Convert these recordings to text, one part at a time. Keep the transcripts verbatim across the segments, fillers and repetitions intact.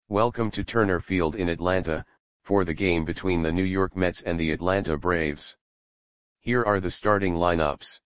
Welcome to Turner Field in Atlanta, for the game between the New York Mets and the Atlanta Braves. Here are the starting lineups.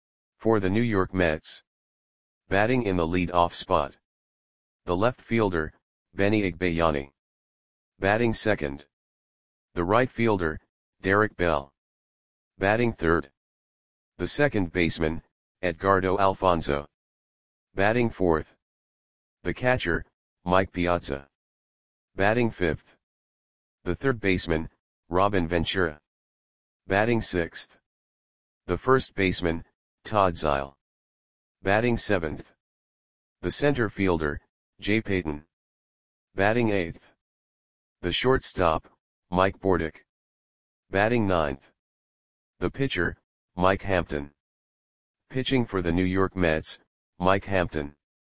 For the New York Mets. Batting in the lead-off spot. The left fielder, Benny Igbeani. Batting second. The right fielder, Derek Bell. Batting third. The second baseman, Edgardo Alfonzo. Batting fourth. The catcher, Mike Piazza. Batting fifth. The third baseman, Robin Ventura. Batting sixth. The first baseman, Todd Zeile. Batting seventh. The center fielder, Jay Payton. Batting eighth. The shortstop, Mike Bordick. Batting ninth. The pitcher, Mike Hampton. Pitching for the New York Mets, Mike Hampton.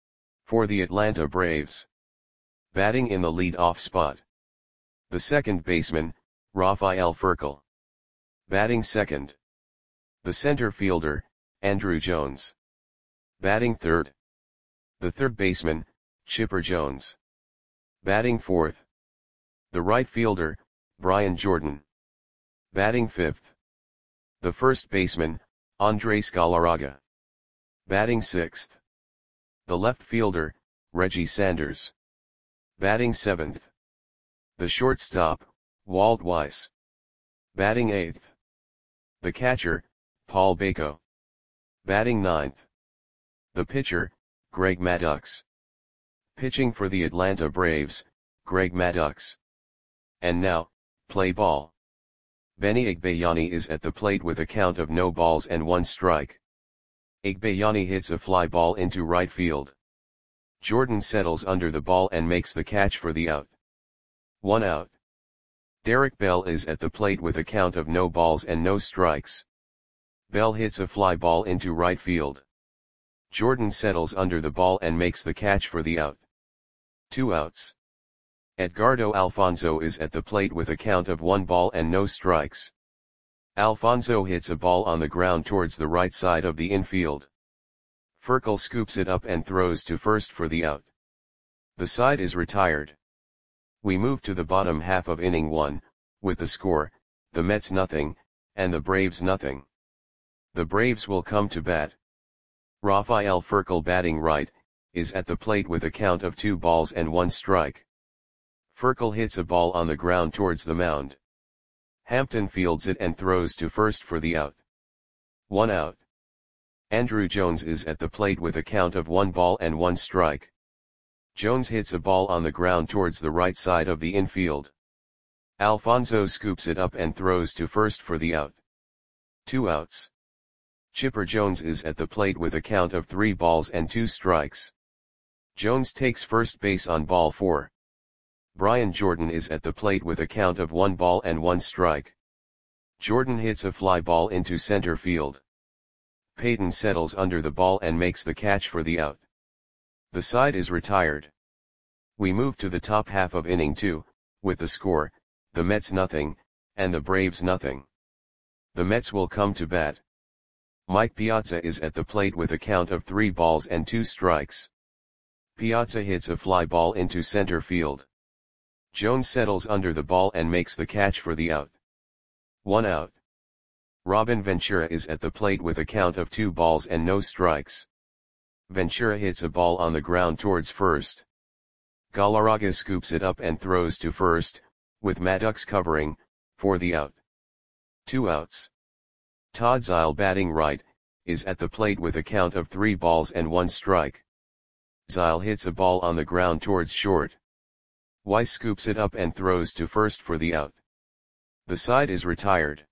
For the Atlanta Braves. Batting in the lead-off spot. The second baseman, Rafael Furcal. Batting second. The center fielder, Andruw Jones. Batting third. The third baseman, Chipper Jones. Batting fourth. The right fielder, Brian Jordan. Batting fifth. The first baseman, Andres Galarraga. Batting sixth. The left fielder, Reggie Sanders. Batting seventh. The shortstop, Walt Weiss. Batting eighth. The catcher, Paul Bako. Batting ninth. The pitcher, Greg Maddux. Pitching for the Atlanta Braves, Greg Maddux. And now, play ball. Benny Igbeani is at the plate with a count of no balls and one strike. Igbeani hits a fly ball into right field. Jordan settles under the ball and makes the catch for the out. One out. Derek Bell is at the plate with a count of no balls and no strikes. Bell hits a fly ball into right field. Jordan settles under the ball and makes the catch for the out. Two outs. Edgardo Alfonzo is at the plate with a count of one ball and no strikes. Alfonzo hits a ball on the ground towards the right side of the infield. Furcal scoops it up and throws to first for the out. The side is retired. We move to the bottom half of inning one, with the score, the Mets nothing, and the Braves nothing. The Braves will come to bat. Rafael Furcal, batting right, is at the plate with a count of two balls and one strike. Furcal hits a ball on the ground towards the mound. Hampton fields it and throws to first for the out. One out. Andruw Jones is at the plate with a count of one ball and one strike. Jones hits a ball on the ground towards the right side of the infield. Alfonzo scoops it up and throws to first for the out. Two outs. Chipper Jones is at the plate with a count of three balls and two strikes. Jones takes first base on ball four. Brian Jordan is at the plate with a count of one ball and one strike. Jordan hits a fly ball into center field. Payton settles under the ball and makes the catch for the out. The side is retired. We move to the top half of inning two, with the score, the Mets nothing, and the Braves nothing. The Mets will come to bat. Mike Piazza is at the plate with a count of three balls and two strikes. Piazza hits a fly ball into center field. Jones settles under the ball and makes the catch for the out. One out. Robin Ventura is at the plate with a count of two balls and no strikes. Ventura hits a ball on the ground towards first. Galarraga scoops it up and throws to first, with Maddux covering, for the out. Two outs. Todd Zeile, batting right, is at the plate with a count of three balls and one strike. Zeile hits a ball on the ground towards short. Weiss scoops it up and throws to first for the out. The side is retired.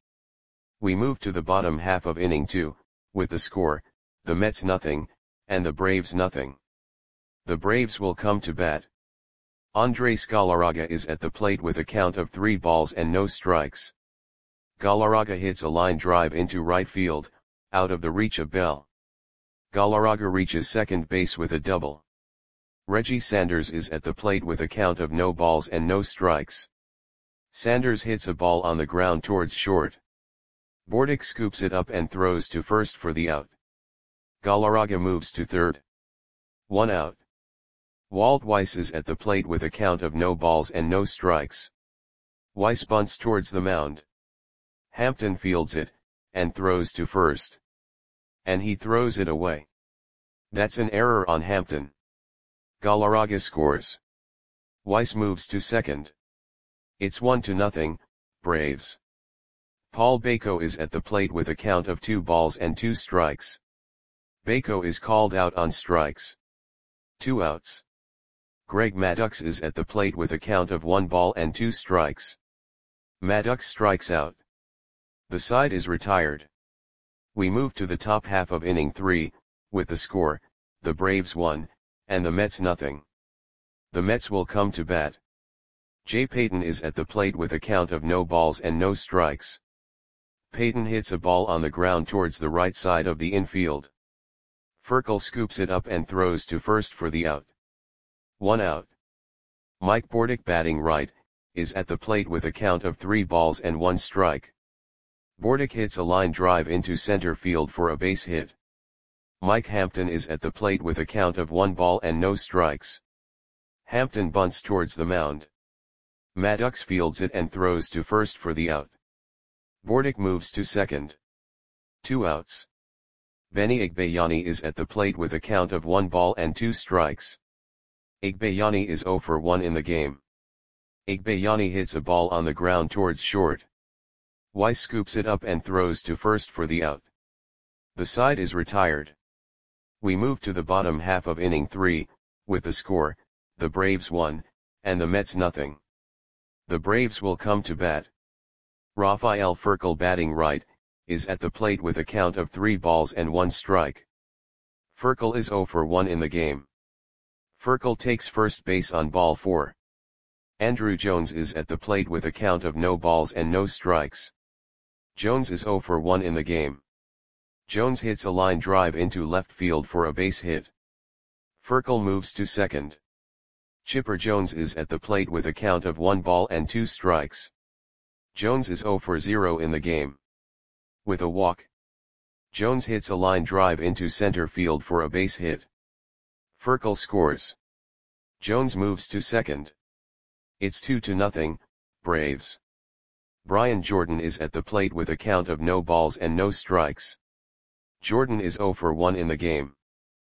We move to the bottom half of inning two, with the score, the Mets nothing, and the Braves nothing. The Braves will come to bat. Andres Galarraga is at the plate with a count of three balls and no strikes. Galarraga hits a line drive into right field, out of the reach of Bell. Galarraga reaches second base with a double. Reggie Sanders is at the plate with a count of no balls and no strikes. Sanders hits a ball on the ground towards short. Bordick scoops it up and throws to first for the out. Galarraga moves to third. One out. Walt Weiss is at the plate with a count of no balls and no strikes. Weiss bunts towards the mound. Hampton fields it, and throws to first. And he throws it away. That's an error on Hampton. Galarraga scores. Weiss moves to second. It's one to nothing, Braves. Paul Bako is at the plate with a count of two balls and two strikes. Bako is called out on strikes. Two outs. Greg Maddux is at the plate with a count of one ball and two strikes. Maddux strikes out. The side is retired. We move to the top half of inning three, with the score, the Braves one, and the Mets nothing. The Mets will come to bat. Jay Payton is at the plate with a count of no balls and no strikes. Payton hits a ball on the ground towards the right side of the infield. Furkel scoops it up and throws to first for the out. One out. Mike Bordick, batting right, is at the plate with a count of three balls and one strike. Bordick hits a line drive into center field for a base hit. Mike Hampton is at the plate with a count of one ball and no strikes. Hampton bunts towards the mound. Maddux fields it and throws to first for the out. Bordick moves to second. Two outs. Benny Igbayani is at the plate with a count of one ball and two strikes. Igbayani is zero for one in the game. Igbayani hits a ball on the ground towards short. Weiss scoops it up and throws to first for the out. The side is retired. We move to the bottom half of inning three, with the score, the Braves one, and the Mets nothing. The Braves will come to bat. Rafael Furkel, batting right, is at the plate with a count of three balls and one strike. Furkel is zero for one in the game. Furkel takes first base on ball four. Andruw Jones is at the plate with a count of no balls and no strikes. Jones is zero for one in the game. Jones hits a line drive into left field for a base hit. Furkel moves to second. Chipper Jones is at the plate with a count of one ball and two strikes. Jones is zero for zero in the game. With a walk, Jones hits a line drive into center field for a base hit. Furkel scores. Jones moves to second. It's two to nothing, Braves. Brian Jordan is at the plate with a count of no balls and no strikes. Jordan is zero for one in the game.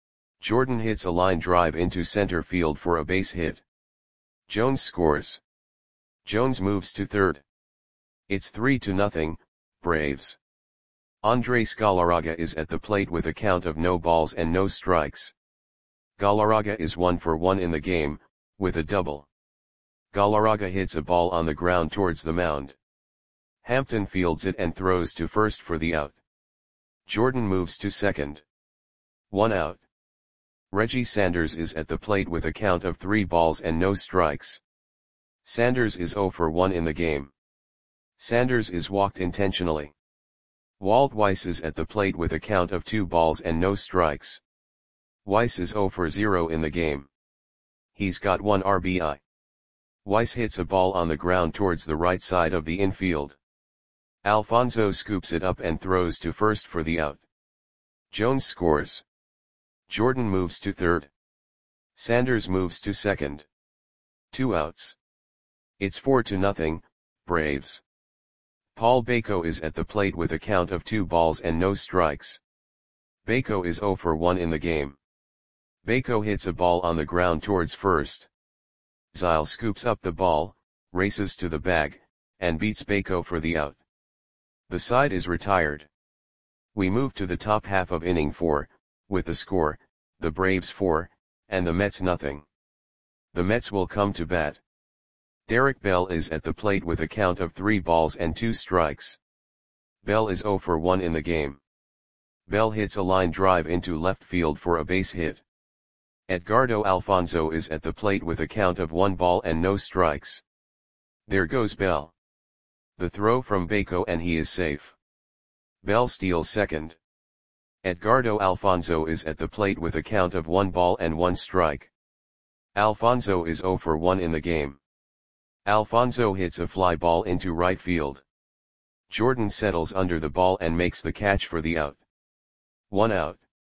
Jordan hits a line drive into center field for a base hit. Jones scores. Jones moves to third. It's three to nothing, Braves. Andres Galarraga is at the plate with a count of no balls and no strikes. Galarraga is one for one in the game, with a double. Galarraga hits a ball on the ground towards the mound. Hampton fields it and throws to first for the out. Jordan moves to second. One out. Reggie Sanders is at the plate with a count of three balls and no strikes. Sanders is zero for one in the game. Sanders is walked intentionally. Walt Weiss is at the plate with a count of two balls and no strikes. Weiss is zero for zero in the game. He's got one R B I. Weiss hits a ball on the ground towards the right side of the infield. Alfonso scoops it up and throws to first for the out. Jones scores. Jordan moves to third. Sanders moves to second. Two outs. It's four to nothing, Braves. Paul Bako is at the plate with a count of two balls and no strikes. Bako is zero for one in the game. Bako hits a ball on the ground towards first. Zyle scoops up the ball, races to the bag, and beats Bako for the out. The side is retired. We move to the top half of inning four, with the score, the Braves four, and the Mets nothing. The Mets will come to bat. Derek Bell is at the plate with a count of three balls and two strikes. Bell is zero for one in the game. Bell hits a line drive into left field for a base hit. Edgardo Alfonso is at the plate with a count of one ball and no strikes. There goes Bell. The throw from Bako and he is safe. Bell steals second. Edgardo Alfonso is at the plate with a count of one ball and one strike. Alfonso is zero for one in the game. Alfonso hits a fly ball into right field. Jordan settles under the ball and makes the catch for the out. One out.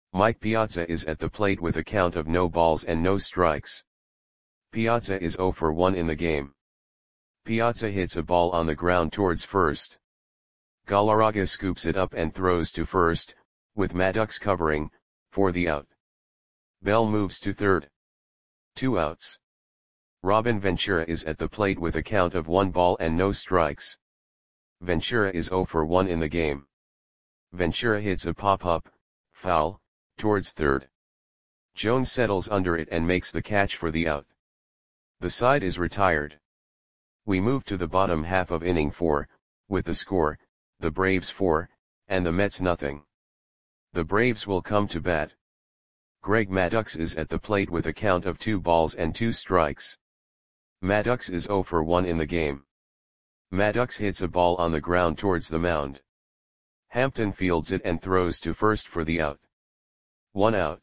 Mike Piazza is at the plate with a count of no balls and no strikes. Piazza is zero for one in the game. Piazza hits a ball on the ground towards first. Galarraga scoops it up and throws to first, with Maddox covering, for the out. Bell moves to third. Two outs. Robin Ventura is at the plate with a count of one ball and no strikes. Ventura is zero for one in the game. Ventura hits a pop-up, foul, towards third. Jones settles under it and makes the catch for the out. The side is retired. We move to the bottom half of inning four, with the score, the Braves four, and the Mets nothing. The Braves will come to bat. Greg Maddux is at the plate with a count of two balls and two strikes. Maddux is zero for one in the game. Maddux hits a ball on the ground towards the mound. Hampton fields it and throws to first for the out. One out.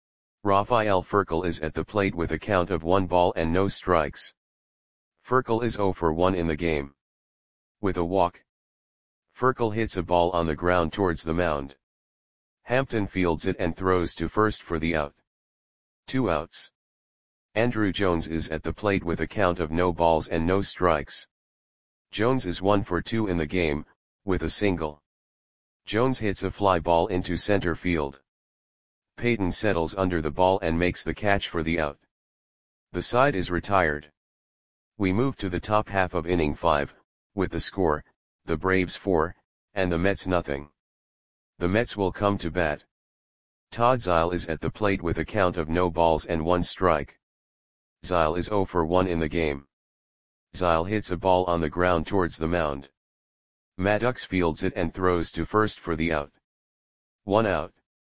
Rafael Furcal is at the plate with a count of one ball and no strikes. Furcal is zero for one in the game. With a walk. Furcal hits a ball on the ground towards the mound. Hampton fields it and throws to first for the out. Two outs. Andruw Jones is at the plate with a count of no balls and no strikes. Jones is one for two in the game, with a single. Jones hits a fly ball into center field. Payton settles under the ball and makes the catch for the out. The side is retired. We move to the top half of inning five, with the score, the Braves four, and the Mets nothing. The Mets will come to bat. Todd Zeile is at the plate with a count of no balls and one strike. Zeile is zero for one in the game. Zeile hits a ball on the ground towards the mound. Maddux fields it and throws to first for the out. One out.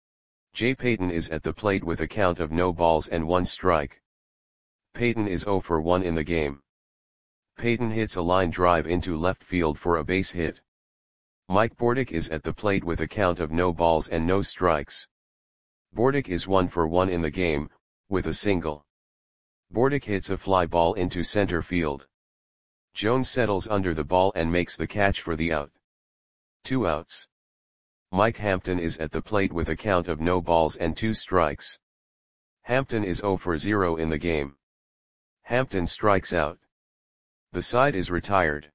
Jay Payton is at the plate with a count of no balls and one strike. Payton is zero for one in the game. Payton hits a line drive into left field for a base hit. Mike Bordick is at the plate with a count of no balls and no strikes. Bordick is one for one in the game, with a single. Bordick hits a fly ball into center field. Jones settles under the ball and makes the catch for the out. Two outs. Mike Hampton is at the plate with a count of no balls and two strikes. Hampton is zero for zero in the game. Hampton strikes out. The side is retired.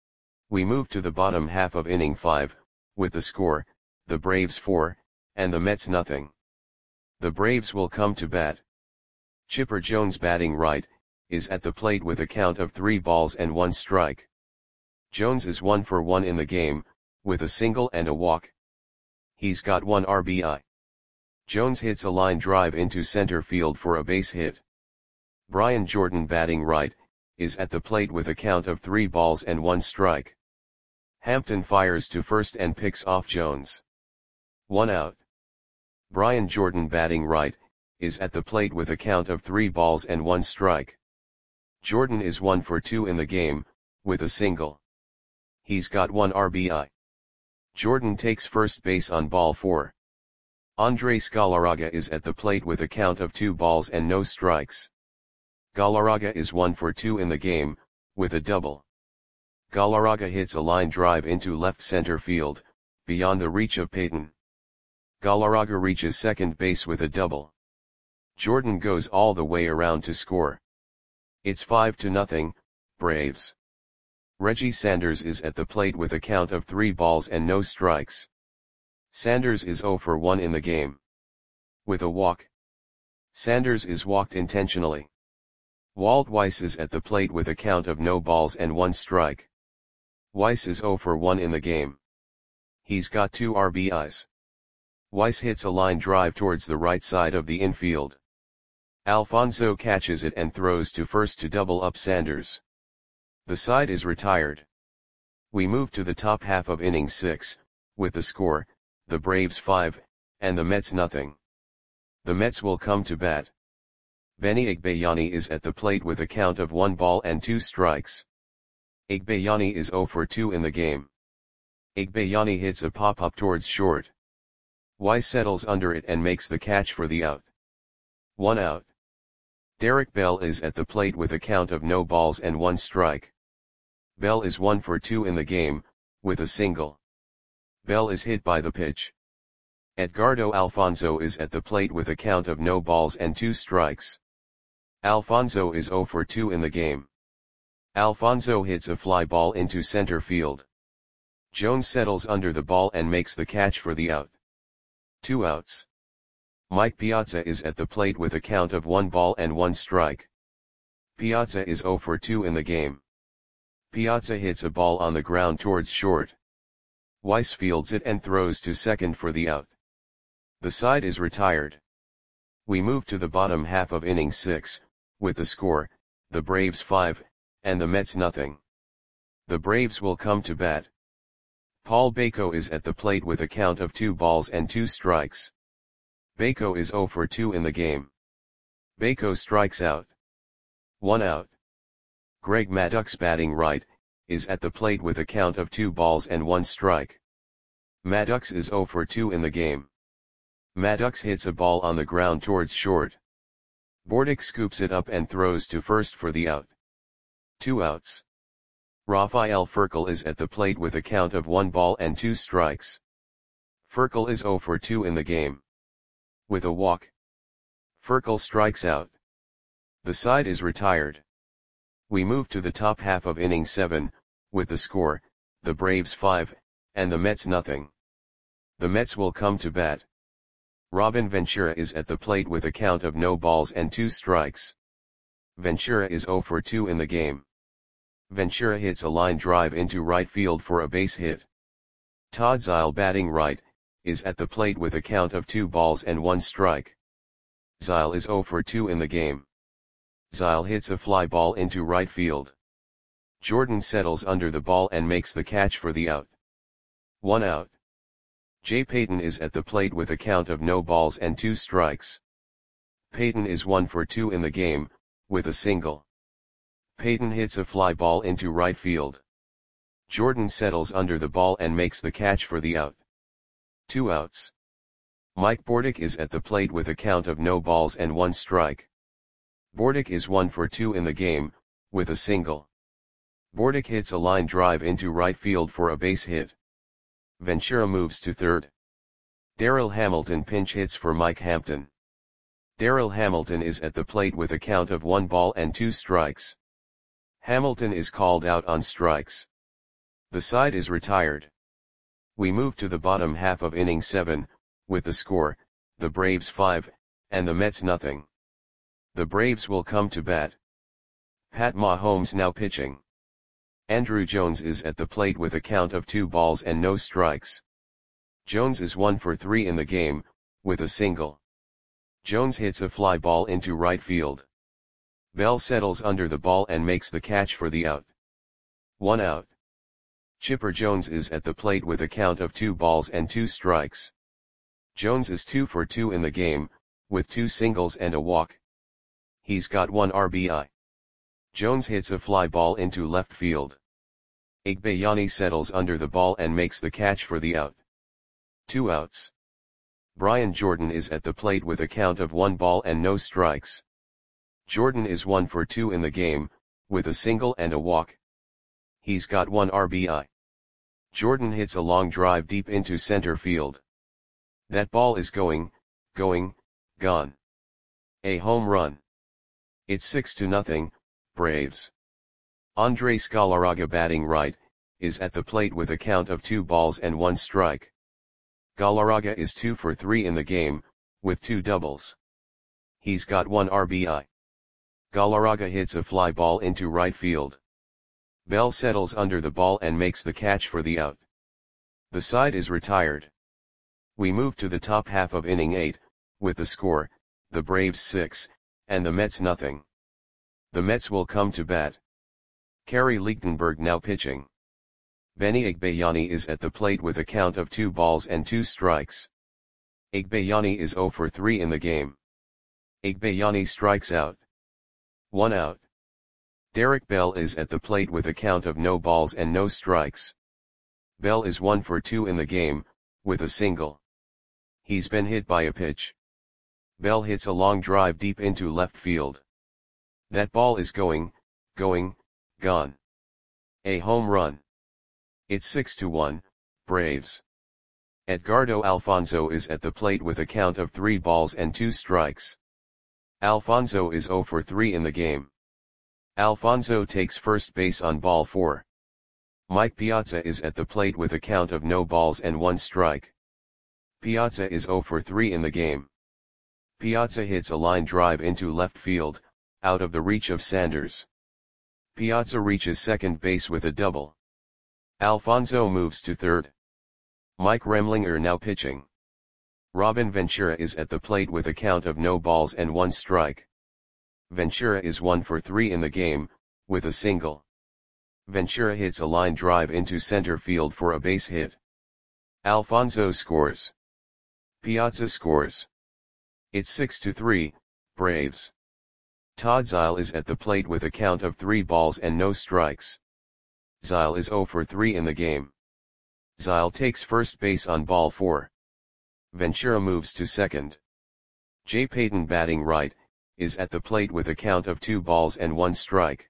We move to the bottom half of inning five, with the score, the Braves four, and the Mets nothing. The Braves will come to bat. Chipper Jones, batting right, is at the plate with a count of three balls and one strike. Jones is one for one in the game, with a single and a walk. He's got one R B I. Jones hits a line drive into center field for a base hit. Brian Jordan, batting right, is at the plate with a count of three balls and one strike. Hampton fires to first and picks off Jones. One out. Brian Jordan, batting right, is at the plate with a count of three balls and one strike. Jordan is one for two in the game, with a single. He's got one R B I. Jordan takes first base on ball four. Andres Galarraga is at the plate with a count of two balls and no strikes. Galarraga is one for two in the game, with a double. Galarraga hits a line drive into left center field, beyond the reach of Payton. Galarraga reaches second base with a double. Jordan goes all the way around to score. It's five to nothing, Braves. Reggie Sanders is at the plate with a count of three balls and no strikes. Sanders is zero for one in the game. With a walk. Sanders is walked intentionally. Walt Weiss is at the plate with a count of no balls and one strike. Weiss is zero for one in the game. He's got two R B Is. Weiss hits a line drive towards the right side of the infield. Alfonso catches it and throws to first to double up Sanders. The side is retired. We move to the top half of inning six, with the score, the Braves five, and the Mets nothing. The Mets will come to bat. Benny Igbayani is at the plate with a count of one ball and two strikes. Igbayani is zero for two in the game. Igbayani hits a pop-up towards short. Weiss settles under it and makes the catch for the out. One out. Derek Bell is at the plate with a count of no balls and one strike. Bell is one for two in the game, with a single. Bell is hit by the pitch. Edgardo Alfonso is at the plate with a count of no balls and two strikes. Alfonso is zero for two in the game. Alfonso hits a fly ball into center field. Jones settles under the ball and makes the catch for the out. Two outs. Mike Piazza is at the plate with a count of one ball and one strike. Piazza is zero for two in the game. Piazza hits a ball on the ground towards short. Weiss fields it and throws to second for the out. The side is retired. We move to the bottom half of inning six, with the score, the Braves five, and the Mets nothing. The Braves will come to bat. Paul Bako is at the plate with a count of two balls and two strikes. Bako is zero for two in the game. Bako strikes out. One out. Greg Maddux, batting right, is at the plate with a count of two balls and one strike. Maddux is zero for two in the game. Maddux hits a ball on the ground towards short. Bordick scoops it up and throws to first for the out. Two outs. Rafael Furcal is at the plate with a count of one ball and two strikes. Furcal is zero for two in the game. With a walk, Furcal strikes out. The side is retired. We move to the top half of inning seven, with the score, the Braves five, and the Mets nothing. The Mets will come to bat. Robin Ventura is at the plate with a count of no balls and two strikes. Ventura is zero for two in the game. Ventura hits a line drive into right field for a base hit. Todd Zeile, batting right, is at the plate with a count of two balls and one strike. Zeile is zero for two in the game. Zeile hits a fly ball into right field. Jordan settles under the ball and makes the catch for the out. One out. Jay Payton is at the plate with a count of no balls and two strikes. Payton is one for two in the game, with a single. Payton hits a fly ball into right field. Jordan settles under the ball and makes the catch for the out. Two outs. Mike Bordick is at the plate with a count of no balls and one strike. Bordick is one for two in the game, with a single. Bordick hits a line drive into right field for a base hit. Ventura moves to third. Darryl Hamilton pinch hits for Mike Hampton. Darryl Hamilton is at the plate with a count of one ball and two strikes. Hamilton is called out on strikes. The side is retired. We move to the bottom half of inning seven, with the score, the Braves five, and the Mets nothing. The Braves will come to bat. Pat Mahomes now pitching. Andruw Jones is at the plate with a count of two balls and no strikes. Jones is one for three in the game, with a single. Jones hits a fly ball into right field. Bell settles under the ball and makes the catch for the out. One out. Chipper Jones is at the plate with a count of two balls and two strikes. Jones is two for two in the game, with two singles and a walk. He's got one R B I. Jones hits a fly ball into left field. Igbayani settles under the ball and makes the catch for the out. Two outs. Brian Jordan is at the plate with a count of one ball and no strikes. Jordan is one for two in the game, with a single and a walk. He's got one R B I. Jordan hits a long drive deep into center field. That ball is going, going, gone. A home run. It's six to nothing, Braves. Andres Galarraga, batting right, is at the plate with a count of two balls and one strike. Galarraga is two for three in the game, with two doubles. He's got one R B I. Galarraga hits a fly ball into right field. Bell settles under the ball and makes the catch for the out. The side is retired. We move to the top half of inning eight, with the score, the Braves six, and the Mets nothing. The Mets will come to bat. Kerry Lichtenberg now pitching. Benny Igbayani is at the plate with a count of two balls and two strikes. Igbayani is zero for three in the game. Igbayani strikes out. One out. Derek Bell is at the plate with a count of no balls and no strikes. Bell is one for two in the game, with a single. He's been hit by a pitch. Bell hits a long drive deep into left field. That ball is going, going, gone. A home run. It's six to one, Braves. Edgardo Alfonzo is at the plate with a count of three balls and two strikes. Alfonzo is zero for three in the game. Alfonzo takes first base on ball four. Mike Piazza is at the plate with a count of no balls and one strike. Piazza is zero for three in the game. Piazza hits a line drive into left field, out of the reach of Sanders. Piazza reaches second base with a double. Alfonzo moves to third. Mike Remlinger now pitching. Robin Ventura is at the plate with a count of no balls and one strike. Ventura is one for three in the game, with a single. Ventura hits a line drive into center field for a base hit. Alfonzo scores. Piazza scores. It's six to three, Braves. Todd Zeile is at the plate with a count of three balls and no strikes. Zeile is zero for three in the game. Zeile takes first base on ball four. Ventura moves to second. Jay Payton, batting right, is at the plate with a count of two balls and one strike.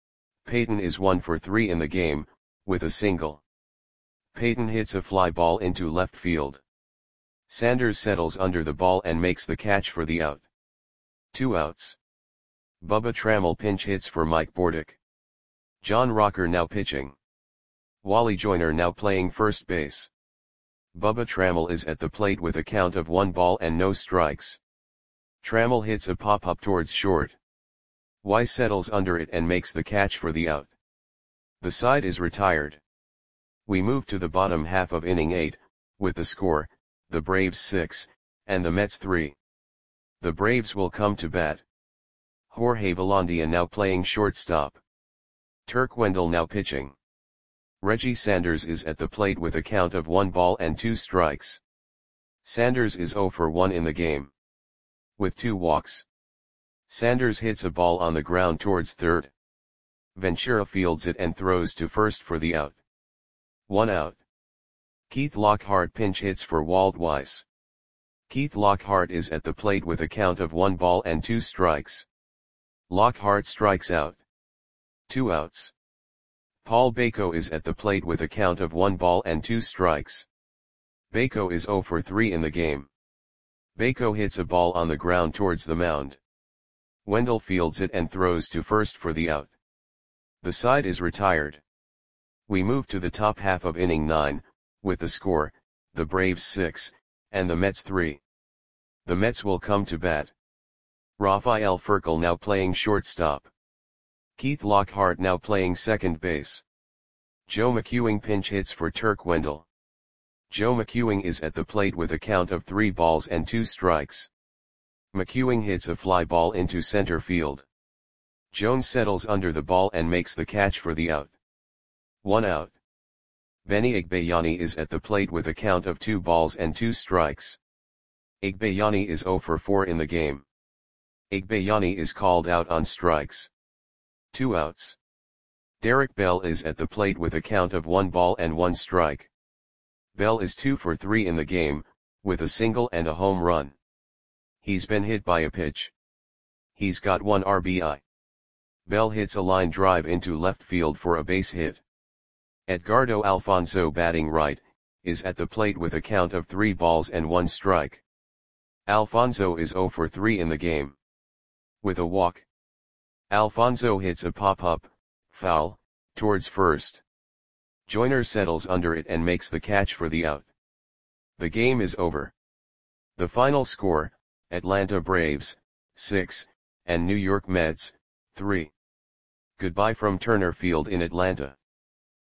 Payton is one for three in the game, with a single. Payton hits a fly ball into left field. Sanders settles under the ball and makes the catch for the out. Two outs. Bubba Trammell pinch hits for Mike Bordick. John Rocker now pitching. Wally Joyner now playing first base. Bubba Trammell is at the plate with a count of one ball and no strikes. Trammell hits a pop-up towards short. Wise settles under it and makes the catch for the out. The side is retired. We move to the bottom half of inning eight, with the score, the Braves six, and the Mets three. The Braves will come to bat. Jorge Velandia now playing shortstop. Turk Wendell now pitching. Reggie Sanders is at the plate with a count of one ball and two strikes. Sanders is zero for one in the game. With two walks. Sanders hits a ball on the ground towards third. Ventura fields it and throws to first for the out. One out. Keith Lockhart pinch hits for Walt Weiss. Keith Lockhart is at the plate with a count of one ball and two strikes. Lockhart strikes out. Two outs. Paul Bako is at the plate with a count of one ball and two strikes. Bako is zero for three in the game. Bako hits a ball on the ground towards the mound. Wendell fields it and throws to first for the out. The side is retired. We move to the top half of inning nine, with the score, the Braves six, and the Mets three. The Mets will come to bat. Rafael Furcal now playing shortstop. Keith Lockhart now playing second base. Joe McEwing pinch hits for Turk Wendell. Joe McEwing is at the plate with a count of three balls and two strikes. McEwing hits a fly ball into center field. Jones settles under the ball and makes the catch for the out. One out. Benny Igbayani is at the plate with a count of two balls and two strikes. Igbayani is zero for four in the game. Igbayani is called out on strikes. Two outs. Derek Bell is at the plate with a count of one ball and one strike. Bell is two for three in the game, with a single and a home run. He's been hit by a pitch. He's got one R B I. Bell hits a line drive into left field for a base hit. Edgardo Alfonzo, batting right, is at the plate with a count of three balls and one strike. Alfonzo is zero for three in the game. With a walk. Alfonzo hits a pop-up, foul, towards first. Joyner settles under it and makes the catch for the out. The game is over. The final score, Atlanta Braves, six, and New York Mets, three. Goodbye from Turner Field in Atlanta.